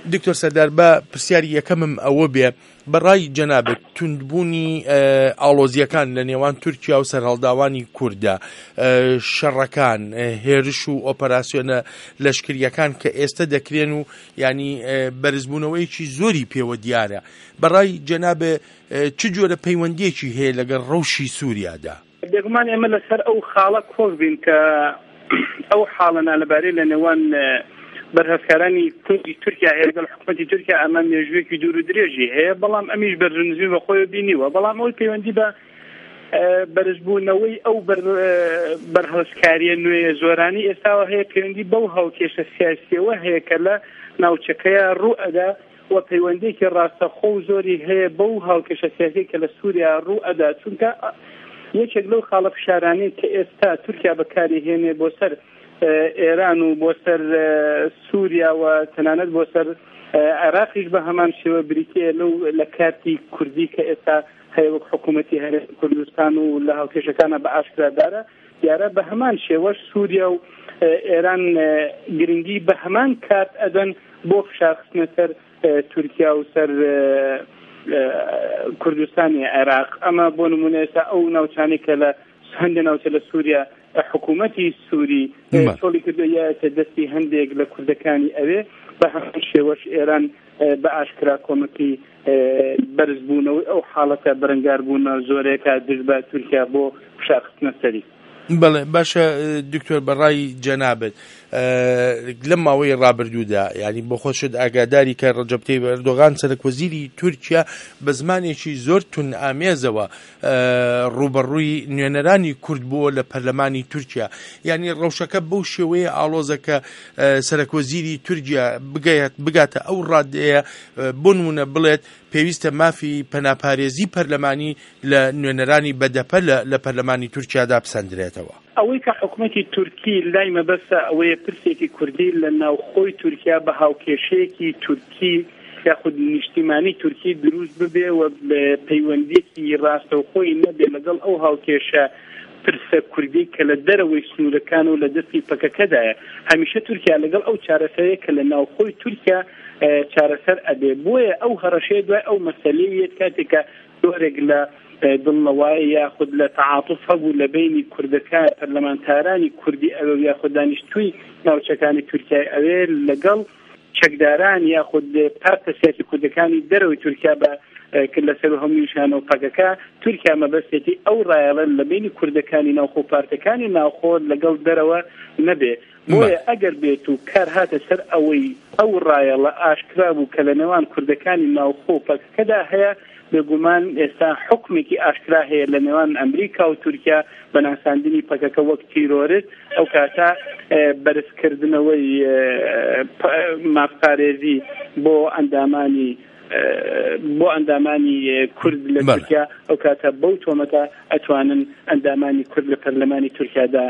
دکتۆر سەردار بە پرسیاری یەکەمم ئەوە بێ بەڕای جەنابەت توندبوونی ئاڵۆزیەکان لە نێوان تورکیا و سەرهەڵداوانی کوردە، شەڕەکان، هێرش و ئۆپەراسیۆنە لەشکریەکان کە ئێستا دەکرێن و ینی بەرزبوونەوەیکی زۆری پێوە دیارە، بەڕای جەنابێ چ جۆرە پەیوەندیەکی هەیە لەگەڵ ڕەوشی سووریادا؟ بێگومان ئێمە لەسەر ئەو خاڵە کۆڵ بین کە ئەو حاڵەنا لەبارەی لە نێوان بەرهەفکارانی کوردی تورکیا هەیە لەگەڵ حکومەتی تورکیا ئەمە مێژوویەکی دوور و درێژی هەیە، بەڵام ئەمیش بەرزنزی بە خۆی بینیوە، بەڵام ئەوەی پەیوەندی بە بەرزبوونەوەی ئەو بەرهەڵسکاریە نوێیە زۆرانی ئێستاوە هەیە، پەیوەندی بەو هەڵکێشە سیاسیەوە هەیە کە لە ناوچەکەیە ڕوئەدا و پەیوەندێکی ڕاستەخۆ و زۆری هەیە بەو هەڵکێشە سیاسی کە لە سووریا ڕوئەدا، چونکە یەکێک لەو خاڵە فشارانەی کە ئێستا تورکیا بەکاری هێنێ بۆ سەر ئێران و بۆ سەر سووریا و تەنانەت بۆ سەر عێراقیش بە هەمان شێوە بریتێ لە کارتی کوردی کە ئێستا هەیە وەک حکوومەتی هەرێمی کوردستان و لە هەڵکێشەکانە بە ئاشکرادارە، دیارە بە هەمان شێوەش سووریا و ئێران گرنگی بە هەمان کات ئەدەن بۆ فشارخستنە سەر تورکیا و سەر کوردستانی عێراق. ئەمە بۆ نمونە ئێستا ئەو ناوچانەی کە لە هەندێک ناوچە لە سووریا حکوومەتی سووری چۆڵی کردویەتە دەستی هەندێک لە کوردەکانی ئەوێ، بە هەمان شێوەش ئێران بە ئاشکرا کۆمەکی بەرزبوونەوەی ئەو حاڵەتە بەرەنگاربوونە زۆرێکە دژ بە تورکیا بۆ فشارخستنە سەری. بەڵێ باشە دکتۆر، بەڕای جەنابەت لەم ماوەی ڕابردوودا ینی بۆ خۆشت ئاگاداری کە ڕەجەب تەیب ئەردۆغان سەرۆکوەزیری تورکیا بە زمانێکی زۆر تون ئامێزەوە ڕوبەڕووی نوێنەرانی کورد بووە لە پەرلەمانی تورکیا، ینی ڕەوشەکە بەو شێوەیە ئاڵۆزەکە سەرۆکوەزیری تورکیا بگاتە ئەو ڕادەیە بۆ نمونە بڵێت پێویستە مافی پەناپارێزی پەرلەمانی لە نوێنەرانی بەدەپە لە پەرلەمانی تورکیادا بسەندرێتەوە. ئەوەی کە حکوومەتی تورکی لای مەبەستە ئەوەیە پرسێکی کوردی لە ناوخۆی تورکیا بە هاوکێشەیەکی تورکی یاخود نیشتیمانی تورکی دروست ببێ و پەیوەندیەکی ڕاستەوخۆی نەبێ لەگەڵ ئەو هاوکێشە پرسە کوردی کە لە دەرەوەی سنوورەکان و لە دەستی پەکەکەدایە. هەمیشە تورکیا لەگەڵ ئەو چارەسەرەیە کە لە ناوخۆی تورکیا چارەسەر ئەبێ، بۆیە ئەو هەڕەشەیە دوای ئەو مەسەلەیەت کاتێکە زۆرێک لە دڵنەوەی یاخود لە تعاتف هەبوو لە بینی کوردەکان پەرلەمانتارانی کوردی ئەوێ یاخود دانیشتووی ناوچەکانی تورکیای ئەوێ لەگەڵ چەکداران یاخود پارتە سیاسی کوردەکانی دەرەوەی تورکیا بە لەسەر هەموویشان و پەکەکە تورکیا مەبەستێتی ئەو ڕایەڵە لە بینی کوردەکانی ناوخۆ پارتەکانی ناوخۆ لەگەڵ دەرەوە نەبێ، بۆیە ئەگەر بێت و کار هاتە سەر ئەوەی ئەو ڕایەڵە ئاشکرا بوو کە لە نێوان کوردەکانی ناوخۆ پەکەکەدا هەیە، بێگومان ئێستا حکمێکی ئاشکرا هەیە لە نێوان ئەمریکا و تورکیا بە ناساندنی پەکەکە وەک تیرۆریست، ئەو کاتە بەرزکردنەوەی مافپارێزی بۆ ئەندامانی کورد لە تورکیا، ئەو کاتە بەو تۆمەتە ئەتوانن ئەندامانی کورد لە پەرلەمانی تورکیادا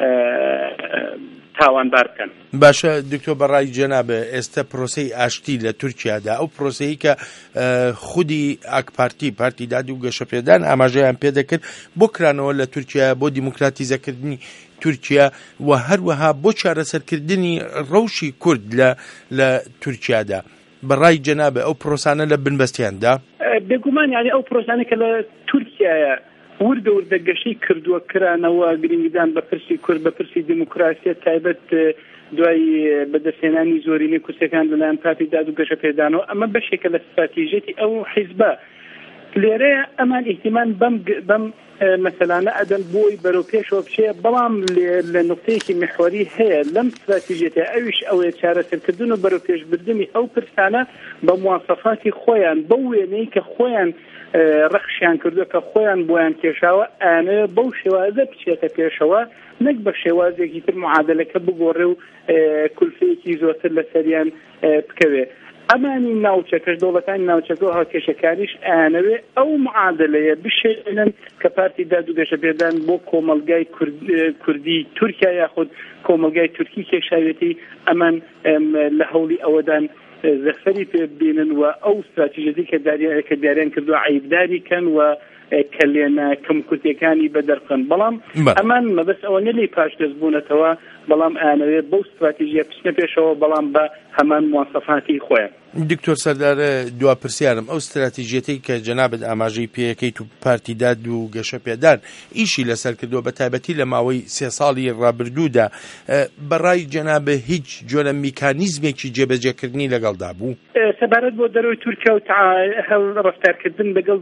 تاوانبار بکەن. باشە دکتۆر، بەڕای جەنابە ئێستا پرۆسەی ئاشتی لە تورکیادا ئەو پرۆسەیە کە خودی ئاکپارتی پارتی دادی و گەشەپێدان ئاماژەیان پێ دەکرد بۆ کرانەوە لە تورکیا بۆ دیموکراتیزەکردنی تورکیا و هەروەها بۆ چارەسەرکردنی ڕەوشی کورد لە تورکیادا، بەڕای جەنابە ئەو پرۆسانە لە بنبەستیاندا؟ بێگومان یعنی ئەو پرۆسانە کە لە تورکیایە وردە گەشەی کردووە کرانەوە گرنگیدان بە پرسی کورد بە پرسی دیموکراسیە تایبەت دوای بەدەستهێنانی زۆرینەی کورسەکان لەلایەن پارتی داد و گەشەپێدانەوە، ئەمە بەشێکە لە استراتیژیەتی ئەو حیزبە. لێرەیە ئەمان ئیحتیمان بەم مەسەلانە ئەدەن بۆی بەرەوپێشەوە بچێ، بەڵام لە نقطەیەکی محوەری هەیە لەم استراتیژیەتە، ئەویش ئەوەیە چارەسەرکردن و بەرەوپێشبردننی ئەو پرسانە بە مواسەفاتی خۆیان بەو وێنەی کە خۆیان ڕەخشیان کردووە کە خۆیان بۆیان کێشاوە ئەنە بەو شێوازە بچێتە پێشەوە، نەک بە شێوازێکی تر معادلەکە بگۆڕێ و کولفەیەکی زۆرتر لەسەریان بکەوێ. ئەمانی ناوچەکەش دەوڵەتانی ناوچەکە و هاوکێشەکانیش ئەیانەوێ ئەو معادلەیە بشێنن کە پارتی داد و گەشەپێدان بۆ کۆمەلگای کوردی تورکیا یاخود کۆمەلگای تورکی کێشاوێتی ئەمان لە هەوڵی ئەوەدان زەفەری پێ ببینن و ئەو استراتیژیەتی کە دیاریان کردووە عیبداری کەن و کەلێنە کەمکوتیەکانی بەدەرخن، بەڵام ئەمان مەبەست ئەوە نەلی پاش دەستبوونەتەوە بەڵام ئەیانەوێت بەو استراتیژیە بچنە پێشەوە بەڵام بە هەمان مواسەفاتی خۆیان. دکتۆر سەردار دوا پرسیارم ئەو استراتیژیەتەی کە جەنابەت ئاماژەی پێەکەیت و پارتی داد و گەشە پێدان ئیشی لەسەر کردووە بە تایبەتی لە ماوەی 3 ساڵی ڕابردوودا بەڕای جەنابە هیچ جۆرە میکانیزمێکی جێبەجێکردنی لەگەڵدا بوو؟ سەبارەت بۆ دەرەوەی تورکیا و هەڵ ڕەفتارکردن لەگەڵ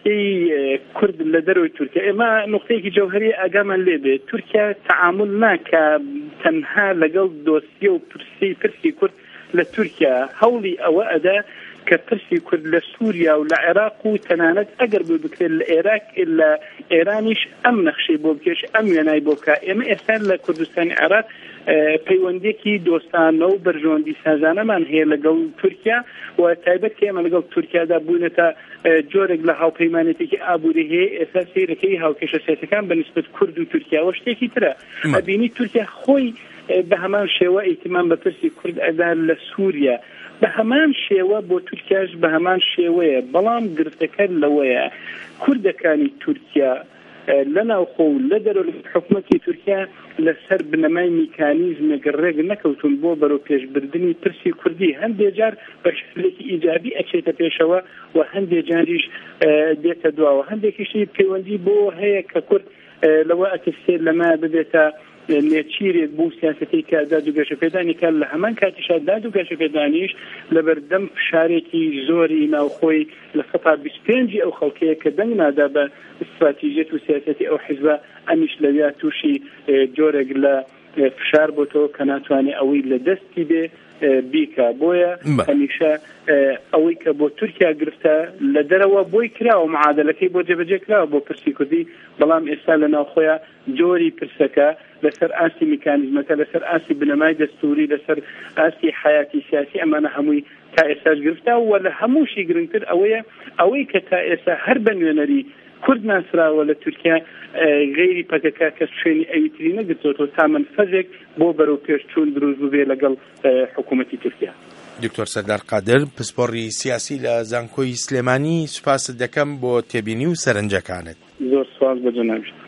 دۆسیەی کورد لە دەرەوەی تورکیا ئێمە نقطەیەکی جەوهەری ئاگامان لێبێت تورکیا تعامل ناکە تەنها لەگەڵ دۆسیە و پرسی کورد لە تورکیا هەوڵی ئەوە ئەدا کە پرسی کورد لە سووریا و لە عێراق و تەنانەت ئەگەر بکرێت لە عێراق لە ئێرانیش ئەم نەخشەی بۆ بکێش ئەم وێنای بۆ بکە. ئێمە ئێستا لە کوردستانی عێراق پەیوەندێکی دۆستانە و بەرژۆندی سازانەمان هەیە لەگەڵ تورکیا و تایبەت کە ئێمە لەگەڵ تورکیادا بوونەتە جۆرێک لە هاوپەیمانێتێکی ئابووری هەیە. ئێستا سیرەکەی هاوکێشە سیاسەکان بەنسبەت کورد و تورکیاوە شتێکی ترە. ئەبینی تورکیا خۆی بە هەمان شێوە ئیتیمان بە پرسی کورد ئەدا لە سووریا بە هەمان شێوە بۆ تورکیاش بە هەمان شێوەیە. بەڵام گرفتەکە لەوەیە کوردەکانی تورکیا لەناوخۆ و لە دەرەوە حکوومەتی تورکیا لەسەر بنەمای میکانیزمێک ڕێک نەکەوتون بۆ بەرەو پێشبردننی پرسی کوردی. هەندێک جار بە شکلێکی ئیجابی ئەچێتە پێشەوە و هەندێک جاریش دێتە دواوە. هەندێکیشی پەیوەندی بۆ هەیە کە کورد لەوە ئەتەسێت لەما ببێتە نێچیرێک بوو سیاسەتی کە داد و گەشە پێدانی کە لە هەمان کاتیشا داد و گەشە پێدانیش لەبەردەم فشارێکی زۆری ناوخۆی لە 125 ئەو خەڵکەیە کە دەنگ نادا بە استراتیژیەت و سیاسەتی ئەو حیزبە ئەمیش لەویا تووشی جۆرێک لە فشار بۆتەوە کە ناتوانێت ئەوەی لە دەستی بێ بیکە. بۆیە هەمیشە ئەوەی کە بۆ تورکیا گرفتە لە دەرەوە بۆی کراوە معادلەکەی بۆ جێبەجێ کراوە بۆ پرسی کوردی بەڵام ئێستا لە ناوخۆیان جۆری پرسەکە لەسەر ئاسی میکانیزمەکە لەسەر ئاسی بنەمای دەستوری لەسەر ئاسی حیاتی سیاسی ئەمانە هەمووی تا ئێستاش گرفتە و لە هەمووشی گرنگتر ئەوەی کە تا ئێستا هەر بە نوێنەری کورد ناسراوە لە تورکیا غیری پەکەکە کە شوێنی ئەویتری نەگرتوەوە تا منفەذێک بۆ بەرەو پێشچوون دروست ببێ لەگەڵ حکوومەتی تورکیا. دکتۆر سەردار قادر پسپۆڕی سیاسی لە زانکۆی سلێمانی سوپاست دەکەم بۆ تێبینی و سەرنجەکانت. زۆر سوپاس بە جەناب.